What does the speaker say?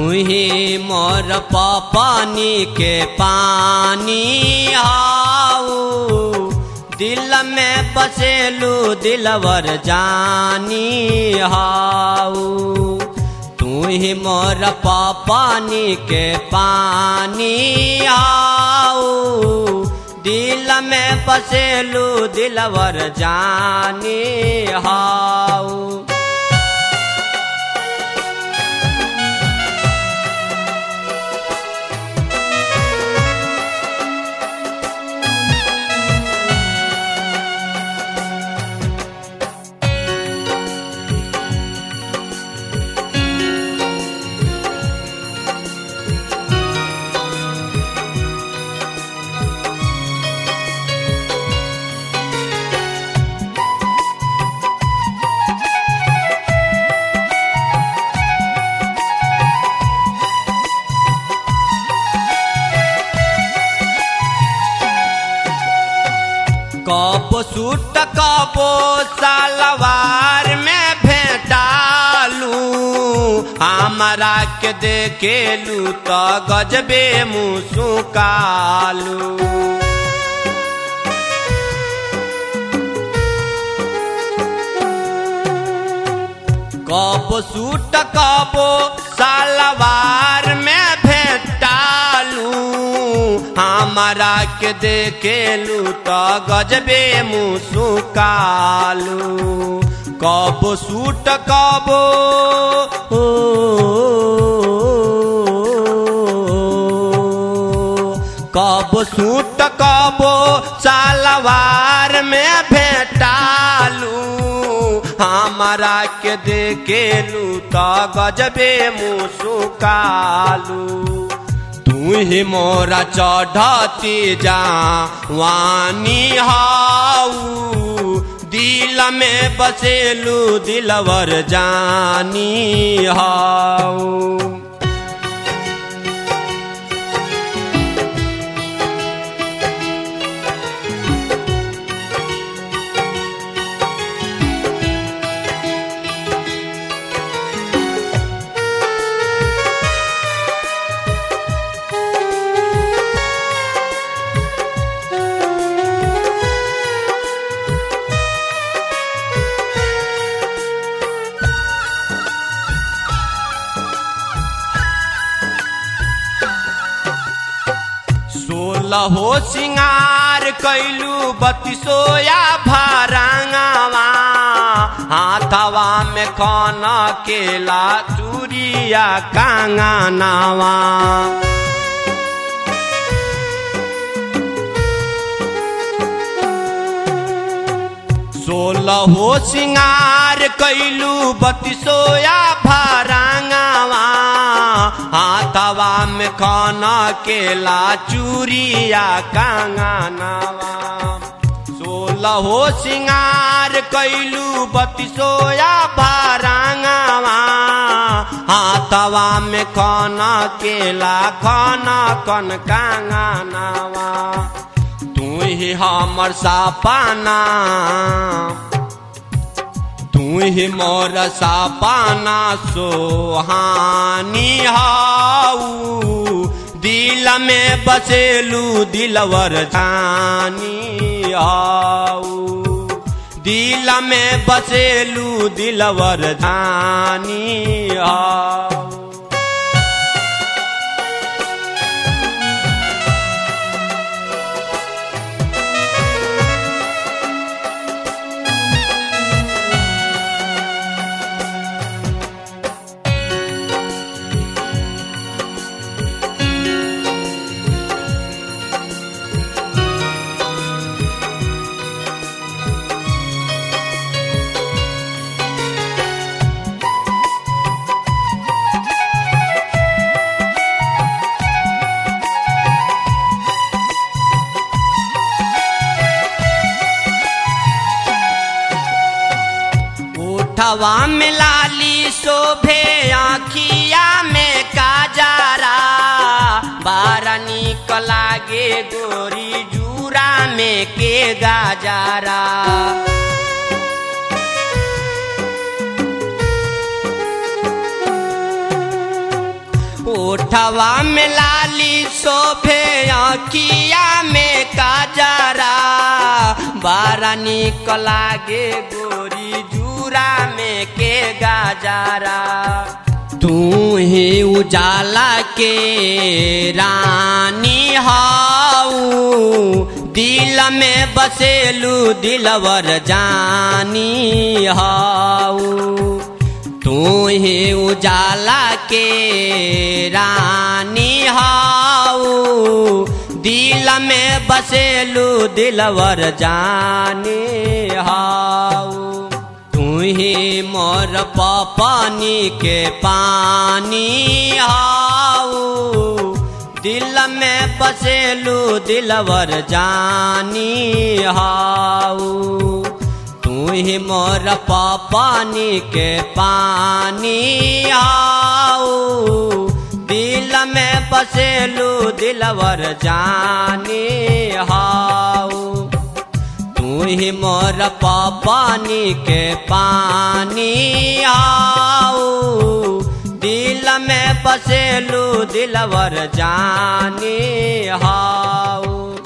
ही मोर पानी के पानी हाऊ, दिल में बसेलू दिलवर जानी हाऊ। तू ही मोर पानी के पानी हाऊ, दिल में बसेलू दिलवर जानी हाऊ। कबो सूट कबो सलवार में भेटालू, हमारा के देखेलू तो गजबे मुसुकालू। कबो सूट कबो सलवार में भेटालू, हमारा के देखेलू तो गजबे मुसुकालू। कबो सूट कबो कबो सूट कबो सलवार में भेटालू, हमारा के देखेलू तो गजबे मुसुकालू। तू ही मोरा चढ़ती जवानी हाऊ, दिल में बसेलू दिलवर जानी हाऊ। लहो सिंगार कैलू बत्तीसोया भरंगवा, हाथवा में कौन केला चूड़िया कंगनवा। सोलहो सिंगार कैलू बत्तीसोया भरंगवा, हाथवा में कौन केला चूड़िया कंगनवा। सोलहो सिंगार कैलू बत्तीसोया भरंगवा, हाथवा में कौन केला कौन कौन कंगनवा। तू ही हमर सपना, तू ही मोर सपना सोहानी हाऊ, दिल में बसेलू दिलवर जानी हाऊ। दिल में बसेलू दिलवर जानी हाऊ। हवा में लाली शोभे आँखिया में काजरा, बारा निक लागे गोरी जूरा में के गाजरा। ओठवा में लाली शोभे आँखिया में काजरा बारा निक लागे गोरी जूरा में के गाजरा तू ही उजाला के रानी हाऊ दिल में बसेलू दिलवर जानी हाऊ तू ही उजाला के रानी हाऊ दिल में बसेलू दिलवर जानी हाऊ तू ही मोर पानी के पानी हाऊ दिल में बसेलू दिलवर जानी हाऊ तू ही मोर पानी के पानी हाऊ दिल में बसेलू दिलवर जानी हाऊ तू ही मोर पानी के पानी हाऊ दिल में बसेलू दिलवर जानी हाऊ।